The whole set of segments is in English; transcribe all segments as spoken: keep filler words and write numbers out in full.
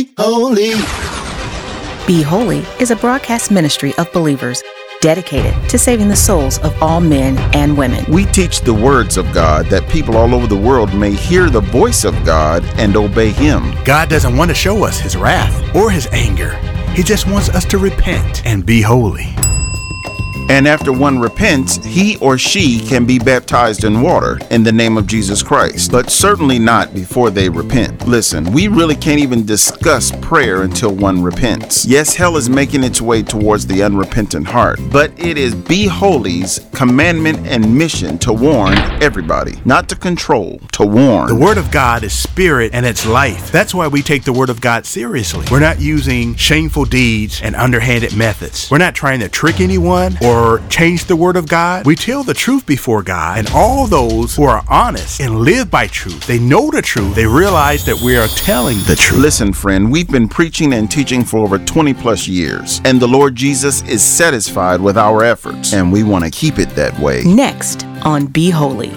Be holy. Be Holy is a broadcast ministry of believers dedicated to saving the souls of all men and women. We teach the words of God that people all over the world may hear the voice of God and obey Him. God doesn't want to show us His wrath or His anger. He just wants us to repent and be holy. And after one repents, he or she can be baptized in water in the name of Jesus Christ, but certainly not before they repent. Listen, we really can't even discuss prayer until one repents. Yes, hell is making its way towards the unrepentant heart, but it is Be Holy's commandment and mission to warn everybody, not to control, to warn. The Word of God is spirit and it's life. That's why we take the Word of God seriously. We're not using shameful deeds and underhanded methods. We're not trying to trick anyone or or change the Word of God. We tell the truth before God, and all those who are honest and live by truth, they know the truth, they realize that we are telling the truth. Listen, friend, we've been preaching and teaching for over twenty plus years, and the Lord Jesus is satisfied with our efforts, and we want to keep it that way. Next on Be Holy.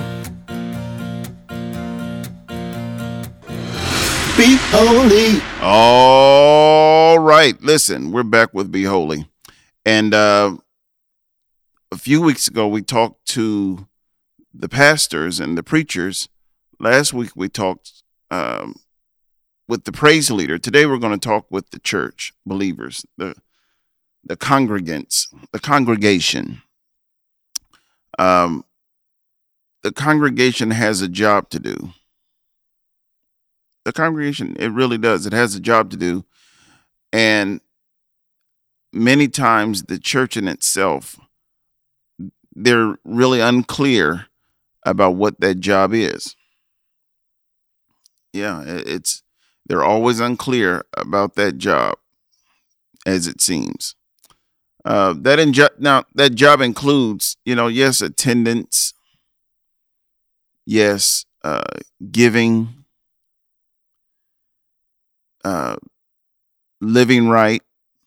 Be holy. All right, listen, we're back with Be Holy. And uh a few weeks ago, we talked to the pastors and the preachers. Last week, we talked um, with the praise leader. Today, we're going to talk with the church believers, the the congregants, the congregation. Um, the congregation has a job to do. The congregation, it really does. It has a job to do. And many times, the church in itself, they're really unclear about what that job is. Yeah, it's they're always unclear about that job, as it seems. Uh, that injo- now that job includes, you know, yes, attendance, yes, uh, giving, uh, living right,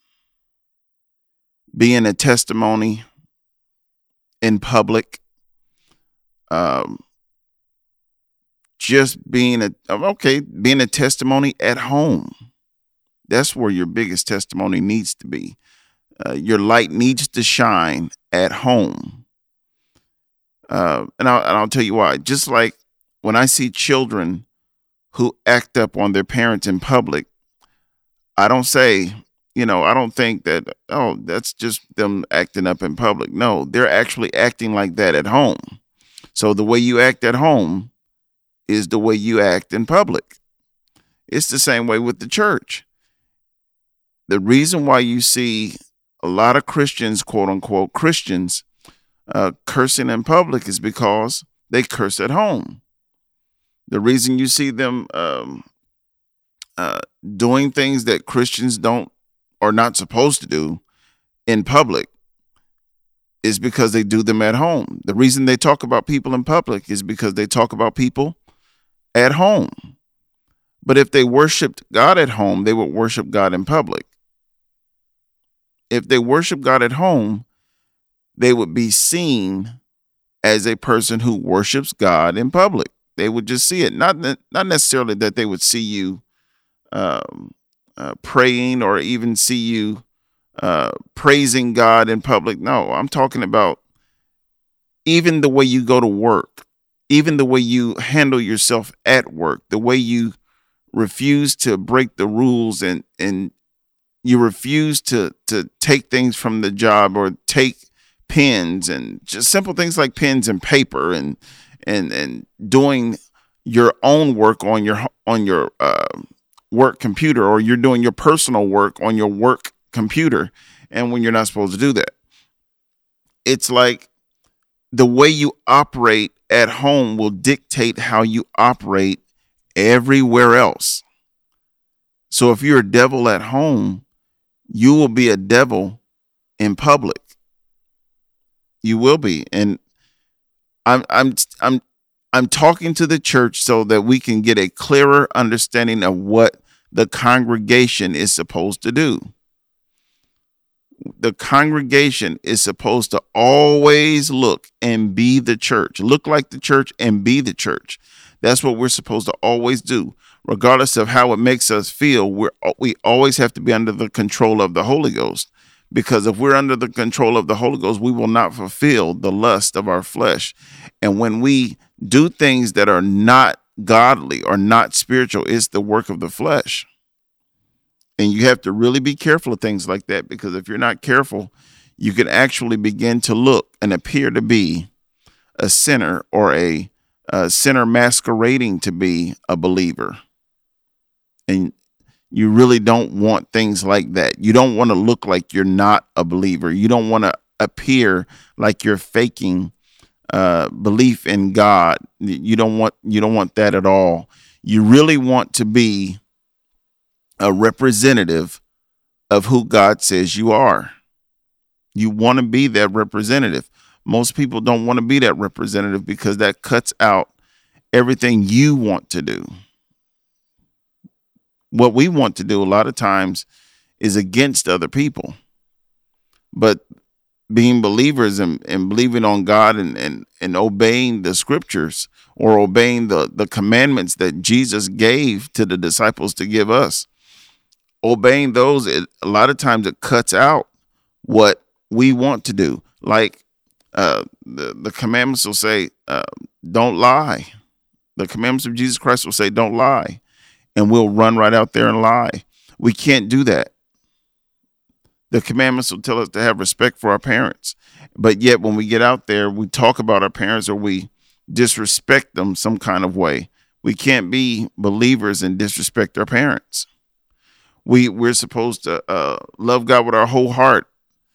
being a testimony in public, um, just being a, okay, being a testimony at home. That's where your biggest testimony needs to be. Uh, your light needs to shine at home. Uh, and, I'll, and I'll tell you why. Just like when I see children who act up on their parents in public, I don't say, You know, I don't think that, oh, that's just them acting up in public. No, they're actually acting like that at home. So the way you act at home is the way you act in public. It's the same way with the church. The reason why you see a lot of Christians, quote unquote, Christians, uh, cursing in public is because they curse at home. The reason you see them um, uh, doing things that Christians don't are not supposed to do in public is because they do them at home. The reason they talk about people in public is because they talk about people at home. But if they worshiped God at home, they would worship God in public. If they worship God at home, they would be seen as a person who worships God in public. They would just see it. Not, not necessarily that they would see you um, Uh, praying or even see you uh, praising God in public. No, I'm talking about even the way you go to work, even the way you handle yourself at work, the way you refuse to break the rules and and you refuse to to take things from the job or take pens and just simple things like pens and paper and and and doing your own work on your on your uh, work computer, or you're doing your personal work on your work computer, and when you're not supposed to do that. It's like the way you operate at home will dictate how you operate everywhere else. So if you're a devil at home, you will be a devil in public. You will be. And I'm I'm I'm I'm talking to the church so that we can get a clearer understanding of what the congregation is supposed to do. The congregation is supposed to always look and be the church. Look like the church and be the church. That's what we're supposed to always do. regardless of how it makes us feel, we're, we always have to be under the control of the Holy Ghost. Because if we're under the control of the Holy Ghost, we will not fulfill the lust of our flesh. And when we do things that are not godly or not spiritual, it's the work of the flesh. And you have to really be careful of things like that, because if you're not careful, you can actually begin to look and appear to be a sinner, or a, a sinner masquerading to be a believer. And you really don't want things like that. You don't want to look like you're not a believer. You don't want to appear like you're faking uh, belief in God. You don't want you don't want that at all. You really want to be a representative of who God says you are. You want to be that representative. Most people don't want to be that representative because that cuts out everything you want to do. What we want to do a lot of times is against other people. But being believers and, and believing on God and, and, and obeying the scriptures, or obeying the, the commandments that Jesus gave to the disciples to give us, obeying those, it, a lot of times it cuts out what we want to do. Like uh, the, the commandments will say, uh, don't lie. The commandments of Jesus Christ will say, don't lie. And we'll run right out there and lie. We can't do that. The commandments will tell us to have respect for our parents. But yet when we get out there, we talk about our parents, or we disrespect them some kind of way. We can't be believers and disrespect our parents. We, we're supposed to uh, love God with our whole heart.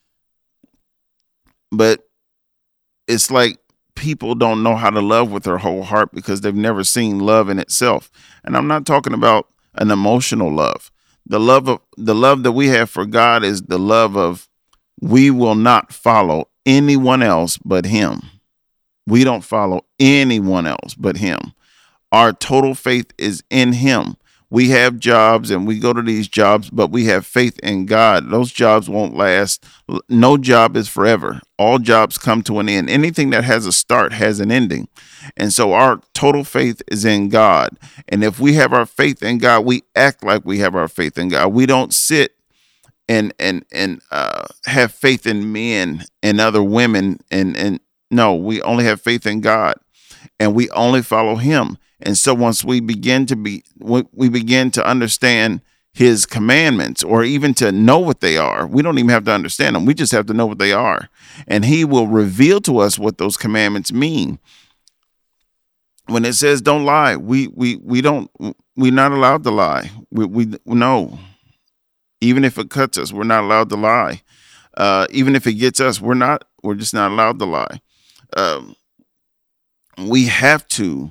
But it's like people don't know how to love with their whole heart because they've never seen love in itself. And I'm not talking about an emotional love. The love of the love that we have for God is the love of, we will not follow anyone else but him. We don't follow anyone else but him. Our total faith is in him. We have jobs and we go to these jobs, but we have faith in God. Those jobs won't last. No job is forever. All jobs come to an end. Anything that has a start has an ending. And so our total faith is in God. And if we have our faith in God, we act like we have our faith in God. We don't sit and and and uh, have faith in men and other women. And, and no, we only have faith in God, and we only follow him. And so once we begin to be, we begin to understand his commandments, or even to know what they are. We don't even have to understand them. We just have to know what they are. And he will reveal to us what those commandments mean. When it says don't lie, we we we don't, we're not allowed to lie. We we no. Even if it cuts us, we're not allowed to lie. Uh, even if it gets us, we're not, we're just not allowed to lie. Um, we have to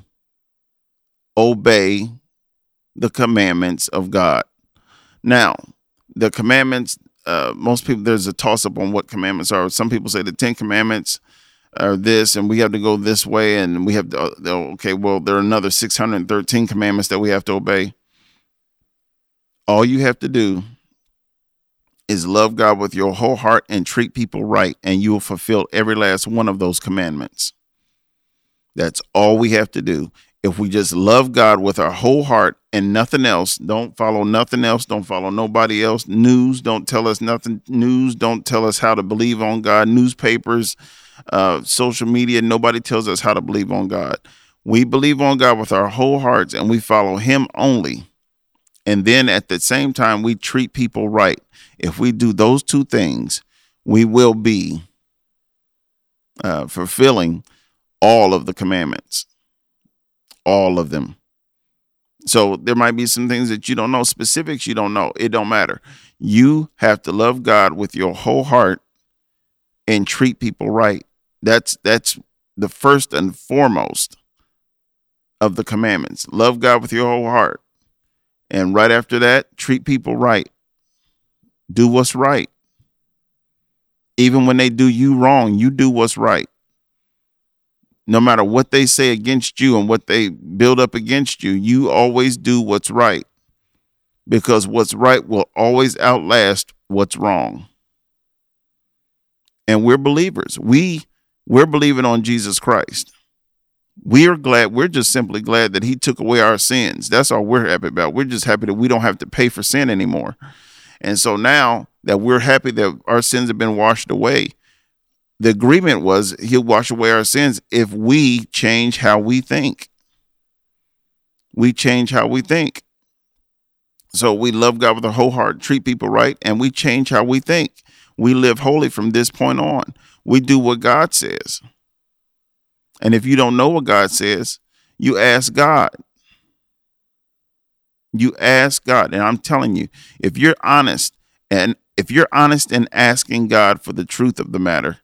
obey the commandments of God. Now, the commandments, uh, most people, there's a toss up on what commandments are. Some people say the Ten Commandments are this, and we have to go this way, and we have to, uh, okay, well, there are another six hundred thirteen commandments that we have to obey. All you have to do is love God with your whole heart and treat people right, and you will fulfill every last one of those commandments. That's all we have to do. If we just love God with our whole heart and nothing else, don't follow nothing else, don't follow nobody else. News don't tell us nothing. News don't tell us how to believe on God. Newspapers, uh, social media, nobody tells us how to believe on God. We believe on God with our whole hearts, and we follow him only. And then at the same time, we treat people right. If we do those two things, we will be uh, fulfilling all of the commandments. All of them. So there might be some things that you don't know, specifics you don't know. It don't matter. You have to love God with your whole heart and treat people right. That's that's the first and foremost of the commandments. Love God with your whole heart. And right after that, treat people right. Do what's right. Even when they do you wrong, you do what's right. No matter what they say against you and what they build up against you, you always do what's right, because what's right will always outlast what's wrong. And we're believers. We, we're believing on Jesus Christ. We are glad. We're just simply glad that he took away our sins. That's all we're happy about. We're just happy that we don't have to pay for sin anymore. And so now that we're happy that our sins have been washed away, the agreement was he'll wash away our sins if we change how we think. We change how we think. So we love God with our whole heart, treat people right, and we change how we think. We live holy from this point on. We do what God says. And if you don't know what God says, you ask God. You ask God. And I'm telling you, if you're honest, and if you're honest in asking God for the truth of the matter,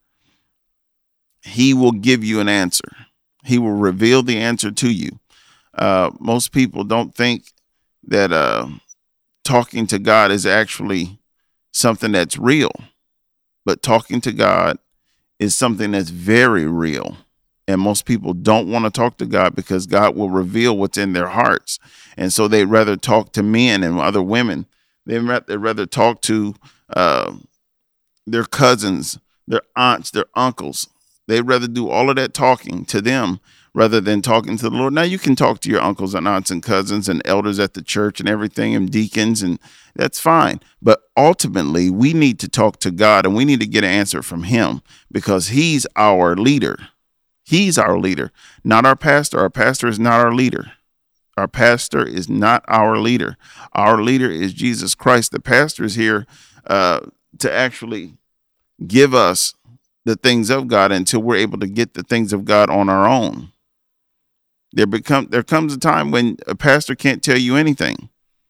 he will give you an answer. He will reveal the answer to you. Uh, most people don't think that uh, talking to God is actually something that's real. But talking to God is something that's very real. And most people don't want to talk to God because God will reveal what's in their hearts. And so they'd rather talk to men and other women. They'd rather talk to uh, their cousins, their aunts, their uncles. They'd rather do all of that talking to them rather than talking to the Lord. Now, you can talk to your uncles and aunts and cousins and elders at the church and everything and deacons, and that's fine. But ultimately, we need to talk to God, and we need to get an answer from him because he's our leader. He's our leader, not our pastor. Our pastor is not our leader. Our pastor is not our leader. Our leader is Jesus Christ. The pastor is here uh, to actually give us the things of God until we're able to get the things of God on our own. There become there comes a time when a pastor can't tell you anything.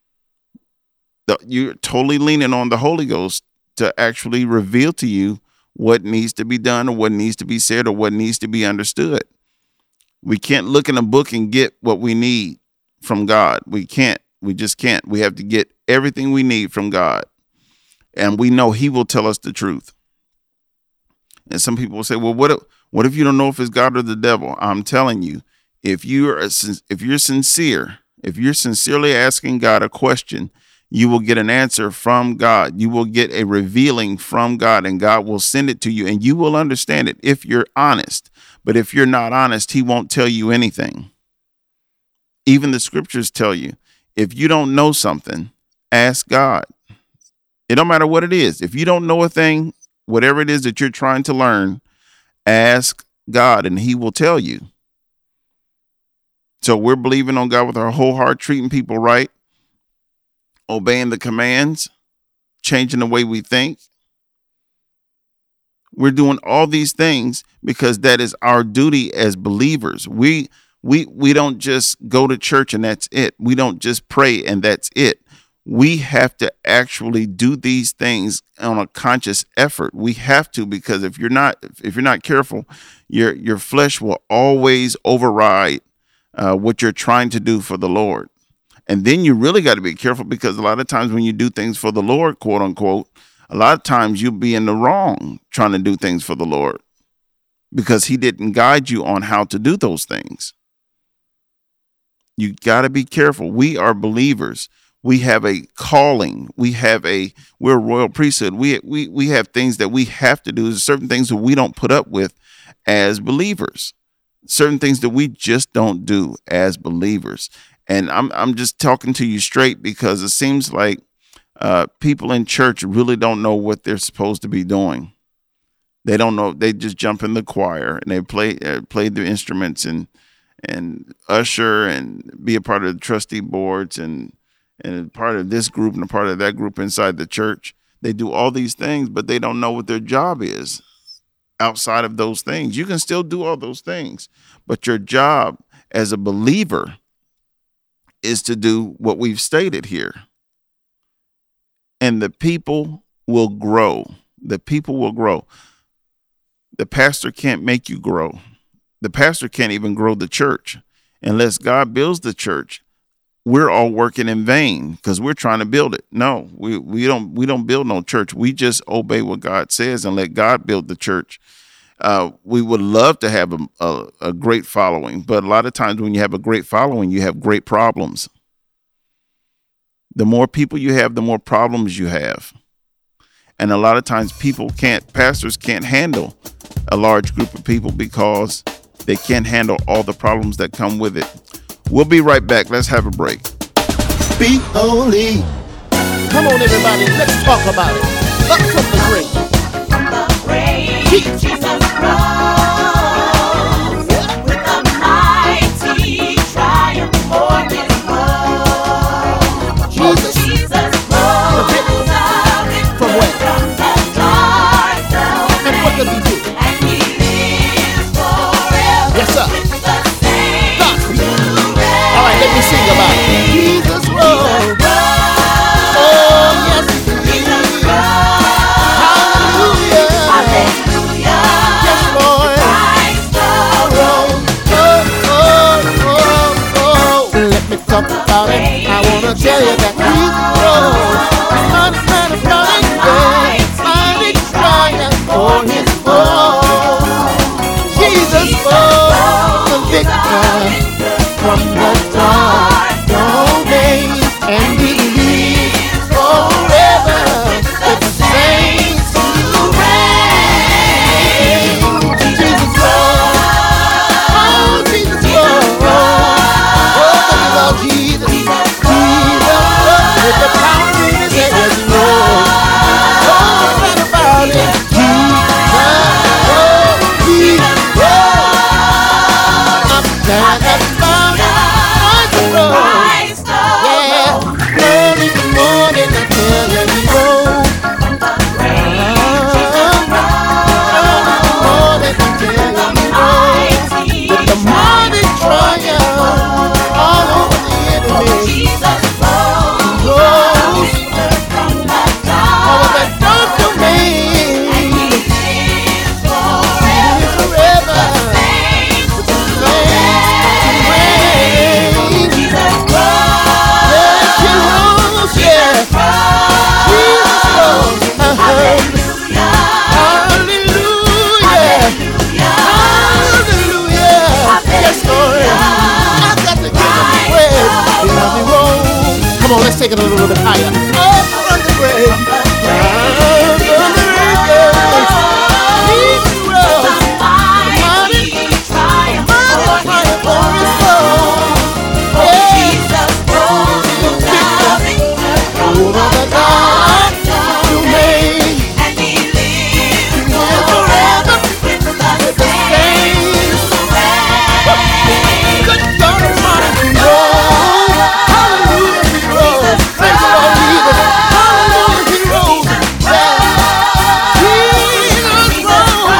The, you're totally leaning on the Holy Ghost to actually reveal to you what needs to be done or what needs to be said or what needs to be understood. We can't look in a book and get what we need from God. We can't. We just can't. We have to get everything we need from God. And we know he will tell us the truth. And some people will say, well, what if, what if you don't know if it's God or the devil? I'm telling you, if you're a, if you're sincere, if you're sincerely asking God a question, you will get an answer from God. You will get a revealing from God, and God will send it to you, and you will understand it if you're honest. But if you're not honest, he won't tell you anything. Even the scriptures tell you, if you don't know something, ask God. It don't matter what it is. If you don't know a thing, whatever it is that you're trying to learn, ask God, and he will tell you. So we're believing on God with our whole heart, treating people right, obeying the commands, changing the way we think. We're doing all these things because that is our duty as believers. We we we don't just go to church and that's it. We don't just pray and that's it. We have to actually do these things on a conscious effort. We have to, because if you're not if you're not careful, your your flesh will always override uh, what you're trying to do for the Lord. And then you really got to be careful, because a lot of times when you do things for the Lord, quote unquote, a lot of times you'll be in the wrong trying to do things for the Lord because he didn't guide you on how to do those things. You got to be careful. We are believers. We have a calling. We have a, we're a royal priesthood. We, we, we have things that we have to do. There's certain things that we don't put up with as believers, certain things that we just don't do as believers. And I'm I'm just talking to you straight, because it seems like uh, people in church really don't know what they're supposed to be doing. They don't know. They just jump in the choir and they play uh, play the instruments and and usher and be a part of the trustee boards and and part of this group and a part of that group inside the church. They do all these things, but they don't know what their job is outside of those things. You can still do all those things, but your job as a believer is to do what we've stated here. And the people will grow. The people will grow. The pastor can't make you grow. The pastor can't even grow the church. Unless God builds the church, we're all working in vain because we're trying to build it. No, we, we don't we don't build no church. We just obey what God says and let God build the church. Uh, we would love to have a, a, a great following, but a lot of times when you have a great following, you have great problems. The more people you have, the more problems you have. And a lot of times people can't, pastors can't handle a large group of people because they can't handle all the problems that come with it. We'll be right back. Let's have a break. Be holy. Come on, everybody, let's talk about it. Up from the grave. From the grave, Jesus rose with a mighty triumph for his love. Jesus, Jesus rose up from where? from the dark zone. And what does he do? And he lives forever. Yes, sir. With the saints God. to reign. All right, let me sing about it. Jesus rose. Oh, yes, he did. Hallelujah. Hallelujah. Yes, Lord. Christ the Oh, oh, oh, oh. Let me talk about it. I wanna tell you that Jesus rose. Mighty, mighty, mighty, mighty triumph for his foe. Jesus rose, the victor from the dark domain, and he lives forever with the saints to reign. Jesus rose. Oh, Jesus rose. Oh, think about Jesus. Jesus rose with the power in his head as he rose. Oh, think about it. Jesus rose. Jesus rose. I'm glad about it. Jesus rose. Christ the Yeah, early in the morning I tell you he rose. from the grave. Early in the morning I tell you he rose. With the mighty triumph all over the enemy. Jesus rose Rose from the all dark, of that dark domain. and he lives Lives forever. forever. Saints With the saints to reign. Jesus Yes, he rose, yeah. Jesus rose. Uh-huh. Hallelujah. Hallelujah. Hallelujah. Yes, Lord. I've got to give him praise. Because he rose. Come on, let's take it a little bit higher. Up from the grave. Up from the grave. Jesus rose. Mighty triumph Mighty for triumph his for his love. soul. Yeah. Jesus rose the victor Over the dark domain. and he lives Live forever forever with the with the saints saints. to reign. Good God Almighty, he rose. Hallelujah, he rose. Thank you, Lord Jesus. Hallelujah, he rose. Yeah. Jesus rose.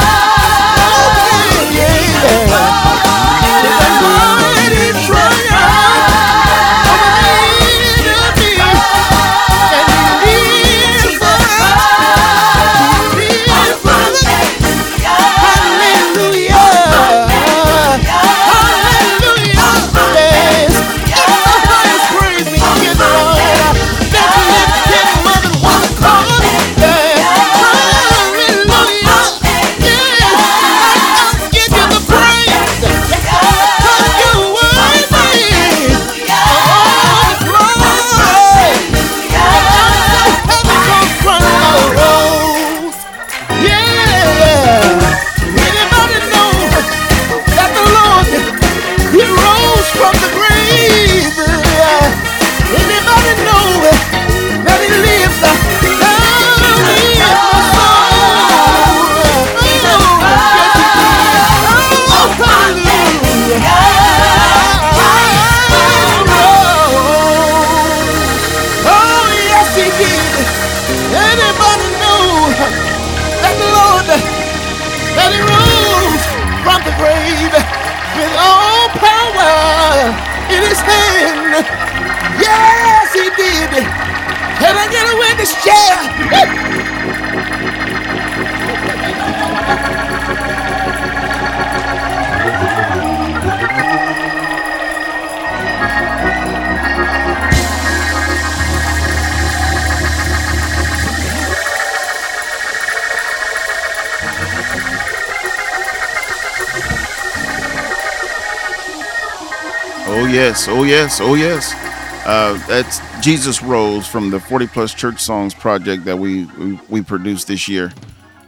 Oh, yeah, yeah, yeah. With a mighty triumph over the enemy. And he lives forever. He lives forever. Hallelujah. Hallelujah. Yes. It's the highest praise we can give the Lord. Let's lift him up and one accord. Yeah. Hallelujah. Yes. I'll give you the praise. Cause you're worthy. All the glory. And I'm so happy 'cause Christ rose. Yeah. Anybody know that the Lord, he rose from the grave? Anybody know that he lives down in my soul? Oh, yes, he did. Oh, hallelujah. Oh, yes, he did. Anybody know that the Lord, that he rose from the grave with all power in his hand? Yes, he did. Can I get a witness chair? Oh, yes. Oh, yes. Oh, yes. Uh, that's Jesus Rose from the forty Plus Church Songs project that we, we, we produced this year.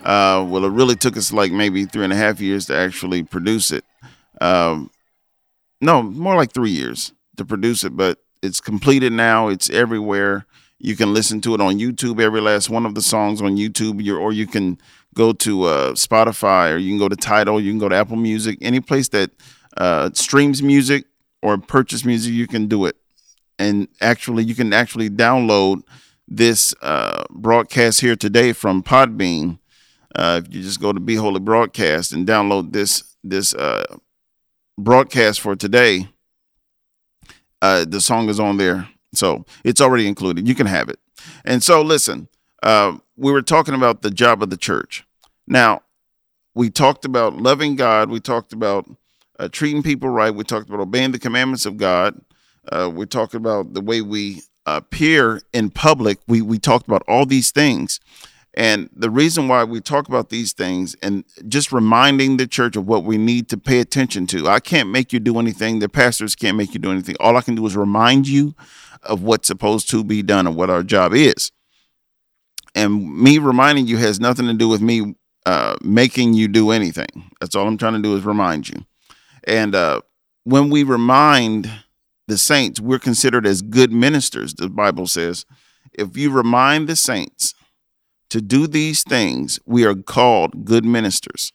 Uh, well, it really took us like maybe three and a half years to actually produce it. Um, no, more like three years to produce it, but it's completed now. It's everywhere. You can listen to it on YouTube, every last one of the songs on YouTube, You're, or you can go to uh, Spotify, or you can go to Tidal, you can go to Apple Music, any place that uh, streams music or purchase music, you can do it. And actually, you can actually download this uh, broadcast here today from Podbean. Uh, if you just go to Be Holy Broadcast and download this this uh, broadcast for today, uh, the song is on there. So it's already included. You can have it. And so, listen, uh, we were talking about the job of the church. Now, we talked about loving God. We talked about uh, treating people right. We talked about obeying the commandments of God. Uh, we're talking about the way we appear in public. We we talked about all these things. And the reason why we talk about these things and just reminding the church of what we need to pay attention to. I can't make you do anything. The pastors can't make you do anything. All I can do is remind you of what's supposed to be done and what our job is. And me reminding you has nothing to do with me uh, making you do anything. That's all I'm trying to do is remind you. And uh, when we remind the saints, we're considered as good ministers, the Bible says. If you remind the saints to do these things, we are called good ministers.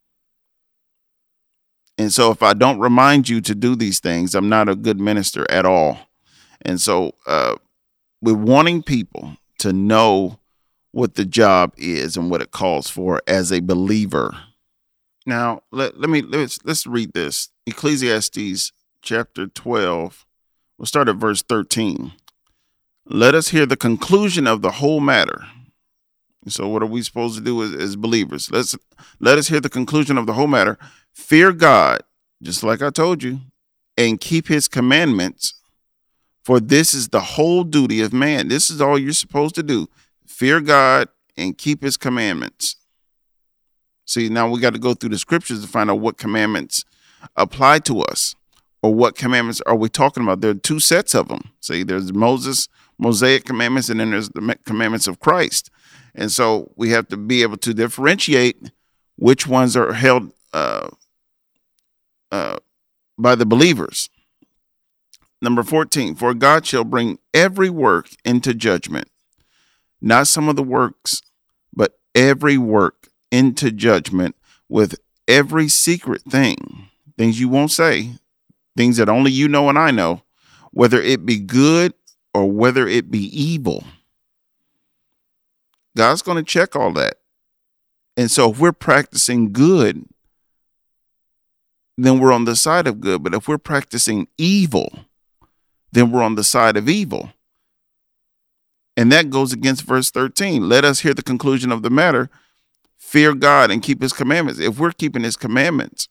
And so if I don't remind you to do these things, I'm not a good minister at all. And so uh, we're wanting people to know what the job is and what it calls for as a believer. Now, let, let me let's let's read this. Ecclesiastes chapter twelve. We'll start at verse thirteen. Let us hear the conclusion of the whole matter. So what are we supposed to do as, as believers? Let's let us hear the conclusion of the whole matter. Fear God, just like I told you, and keep his commandments, for this is the whole duty of man. This is all you're supposed to do. Fear God and keep his commandments. See, now we got to go through the scriptures to find out what commandments apply to us, or what commandments are we talking about. There are two sets of them. See, there's Moses, Mosaic commandments, and then there's the commandments of Christ. And so we have to be able to differentiate which ones are held uh, uh, by the believers. Number fourteen, for God shall bring every work into judgment, not some of the works, but every work into judgment, with every secret thing, things you won't say, things that only you know and I know, whether it be good or whether it be evil. God's going to check all that. And so if we're practicing good, then we're on the side of good. But if we're practicing evil, then we're on the side of evil. And that goes against verse thirteen. Let us hear the conclusion of the matter. Fear God and keep his commandments. If we're keeping his commandments,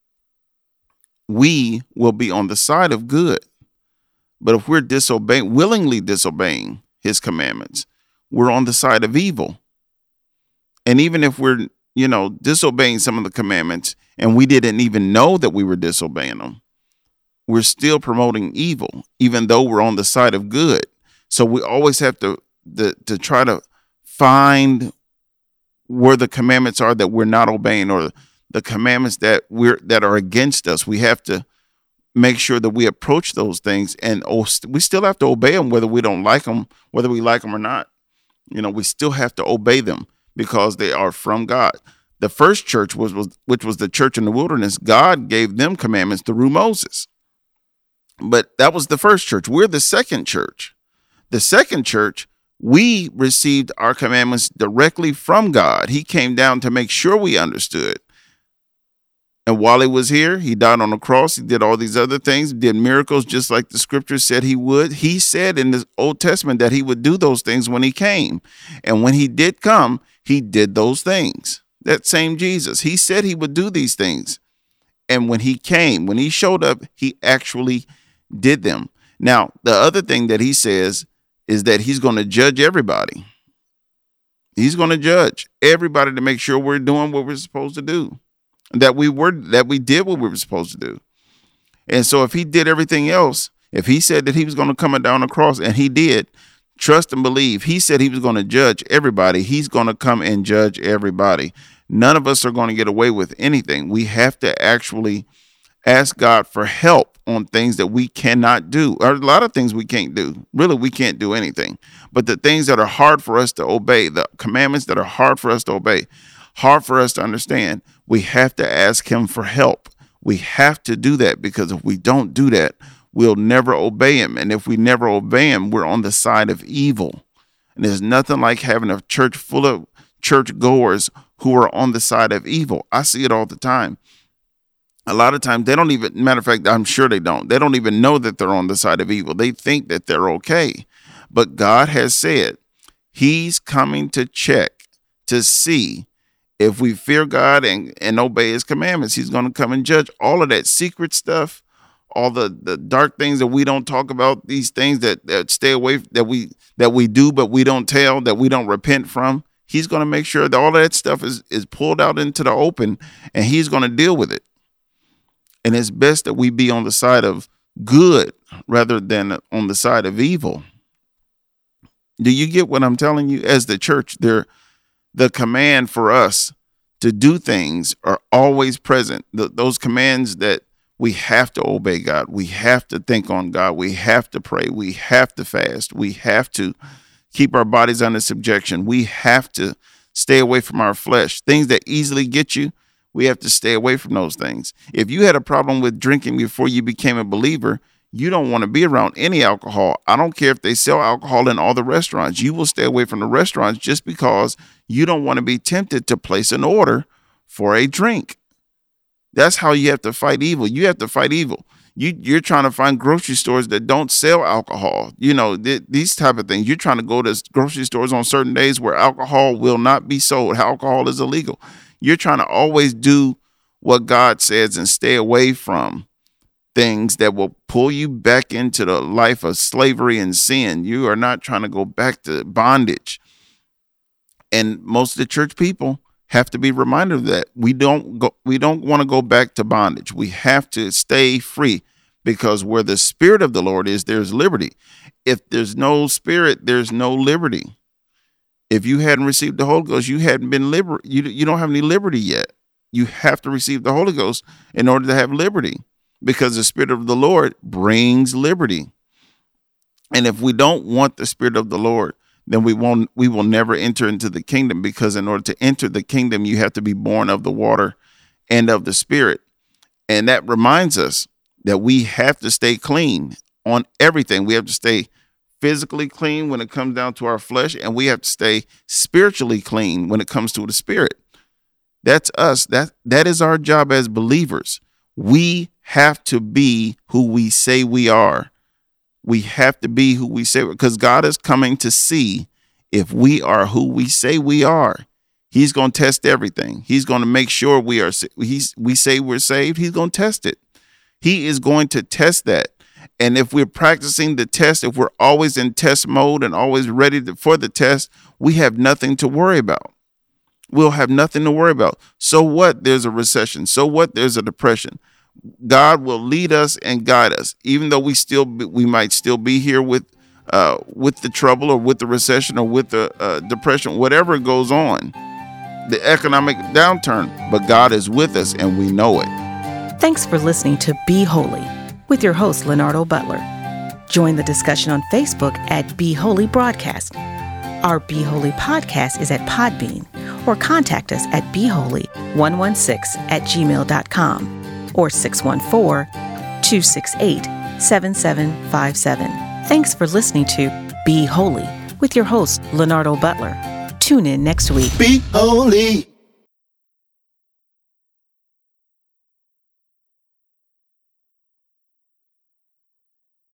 we will be on the side of good. But if we're disobeying, willingly disobeying his commandments, we're on the side of evil. And even if we're, you know, disobeying some of the commandments and we didn't even know that we were disobeying them, we're still promoting evil, even though we're on the side of good. So we always have to, to, to try to find where the commandments are that we're not obeying, or the commandments that we're that are against us. We have to make sure that we approach those things, and oh, we still have to obey them, whether we don't like them, whether we like them or not. You know, we still have to obey them because they are from God. The first church was, was which was the church in the wilderness. God gave them commandments through Moses. But that was the first church. We're the second church. The second church, we received our commandments directly from God. He came down to make sure we understood. And while he was here, he died on the cross. He did all these other things, did miracles just like the scripture said he would. He said in the Old Testament that he would do those things when he came. And when he did come, he did those things. That same Jesus, he said he would do these things. And when he came, when he showed up, he actually did them. Now, the other thing that he says is that he's going to judge everybody. He's going to judge everybody to make sure we're doing what we're supposed to do. That we were, that we did what we were supposed to do. And so if he did everything else, if he said that he was going to come down the cross, and he did, Trust and believe. He said he was going to judge everybody. He's going to come and judge everybody. None of us are going to get away with anything. We have to actually ask God for help on things that we cannot do. Or a lot of things we can't do. Really, we can't do anything. But the things that are hard for us to obey, the commandments that are hard for us to obey, hard for us to understand, we have to ask him for help. We have to do that, because if we don't do that, we'll never obey him. And if we never obey him, we're on the side of evil. And there's nothing like having a church full of church goers who are on the side of evil. I see it all the time. A lot of times they don't even, matter of fact, I'm sure they don't. They don't even know that they're on the side of evil. They think that they're okay. But God has said he's coming to check to see if we fear God and, and obey his commandments. He's going to come and judge all of that secret stuff, all the, the dark things that we don't talk about, these things that, that stay away, that we that we do, but we don't tell, that we don't repent from. He's going to make sure that all of that stuff is, is pulled out into the open, and he's going to deal with it. And it's best that we be on the side of good rather than on the side of evil. Do you get what I'm telling you? As the church, there, the command for us to do things are always present. The, those commands that we have to obey God. We have to think on God. We have to pray. We have to fast. We have to keep our bodies under subjection. We have to stay away from our flesh. Things that easily get you, we have to stay away from those things. If you had a problem with drinking before you became a believer, you don't want to be around any alcohol. I don't care if they sell alcohol in all the restaurants. You will stay away from the restaurants just because you don't want to be tempted to place an order for a drink. That's how you have to fight evil. You have to fight evil. You, you're trying to find grocery stores that don't sell alcohol. You know, th- these type of things. You're trying to go to grocery stores on certain days where alcohol will not be sold. Alcohol is illegal. You're trying to always do what God says and stay away from things that will pull you back into the life of slavery and sin. You are not trying to go back to bondage. And most of the church people have to be reminded of that. We don't go, we don't want to go back to bondage. We have to stay free, because where the Spirit of the Lord is, there's liberty. If there's no Spirit, there's no liberty. If you hadn't received the Holy Ghost, you hadn't been liber- you, you don't have any liberty yet. You have to receive the Holy Ghost in order to have liberty, because the Spirit of the Lord brings liberty. And if we don't want the Spirit of the Lord, then we won't, we will never enter into the kingdom, because in order to enter the kingdom, you have to be born of the water and of the Spirit. And that reminds us that we have to stay clean on everything. We have to stay physically clean when it comes down to our flesh, and we have to stay spiritually clean when it comes to the Spirit. That's us. That, that is our job as believers. We have to be who we say we are. We have to be who we say, because God is coming to see if we are who we say we are. He's going to test everything. He's going to make sure we are, he's, we say we're saved. He's going to test it. He is going to test that. And if we're practicing the test, if we're always in test mode and always ready to, for the test, we have nothing to worry about. We'll have nothing to worry about. So what? There's a recession. So what? There's a depression. God will lead us and guide us, even though we still we might still be here with uh, with the trouble or with the recession or with the uh, depression, whatever goes on, the economic downturn. But God is with us, and we know it. Thanks for listening to Be Holy with your host, Leonardo Butler. Join the discussion on Facebook at Be Holy Broadcast. Our Be Holy podcast is at Podbean, or contact us at be holy one one six at gmail dot com. or six one four, two six eight, seven seven five seven. Thanks for listening to Be Holy with your host, Leonardo Butler. Tune in next week. Be holy.